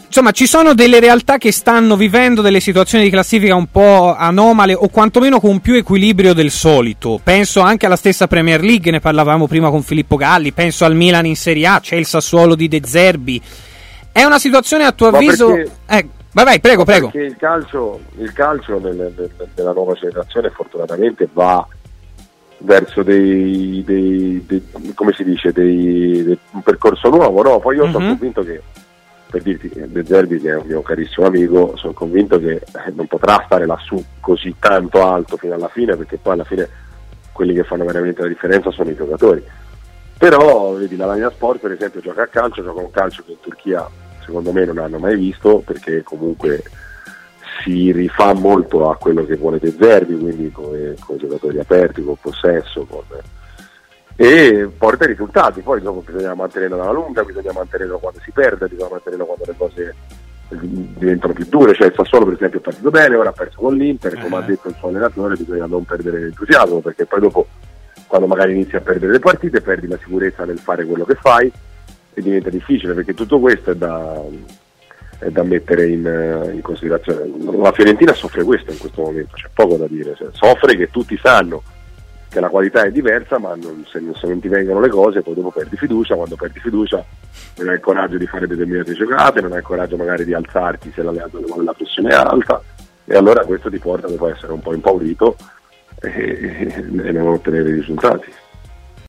insomma, ci sono delle realtà che stanno vivendo delle situazioni di classifica un po' anomale, o quantomeno con più equilibrio del solito. Penso anche alla stessa Premier League, ne parlavamo prima con Filippo Galli, penso al Milan in Serie A, c'è il Sassuolo di De Zerbi. È una situazione, a tuo avviso... vai, prego. Perché il calcio della nuova generazione fortunatamente va verso come si dice, un percorso nuovo, no? Poi io sono convinto che, per dirti, De Zerbi, che è un mio carissimo amico, sono convinto che non potrà stare lassù così tanto alto fino alla fine, perché poi alla fine quelli che fanno veramente la differenza sono i giocatori. Però vedi, la Lamina Sport per esempio gioca un calcio che in Turchia secondo me non hanno mai visto, perché comunque si rifà molto a quello che vuole De Zerbi, quindi con i giocatori aperti, con possesso, e porta i risultati. Poi dopo bisogna mantenerlo alla lunga, bisogna mantenerlo quando si perde, bisogna mantenerlo quando le cose diventano più dure. Cioè il Sassuolo per esempio è partito bene, ora ha perso con l'Inter, come ha detto il suo allenatore bisogna non perdere l'entusiasmo, perché poi dopo, quando magari inizi a perdere le partite, perdi la sicurezza nel fare quello che fai e diventa difficile, perché tutto questo è da mettere in considerazione. La Fiorentina soffre questo in questo momento, c'è poco da dire, cioè, soffre che tutti sanno che la qualità è diversa, ma se non ti vengono le cose poi dopo perdi fiducia. Quando perdi fiducia non hai il coraggio di fare determinate giocate, non hai il coraggio magari di alzarti se l'allenatore vuole la pressione è alta, e allora questo ti porta a essere un po' impaurito e non ottenere i risultati.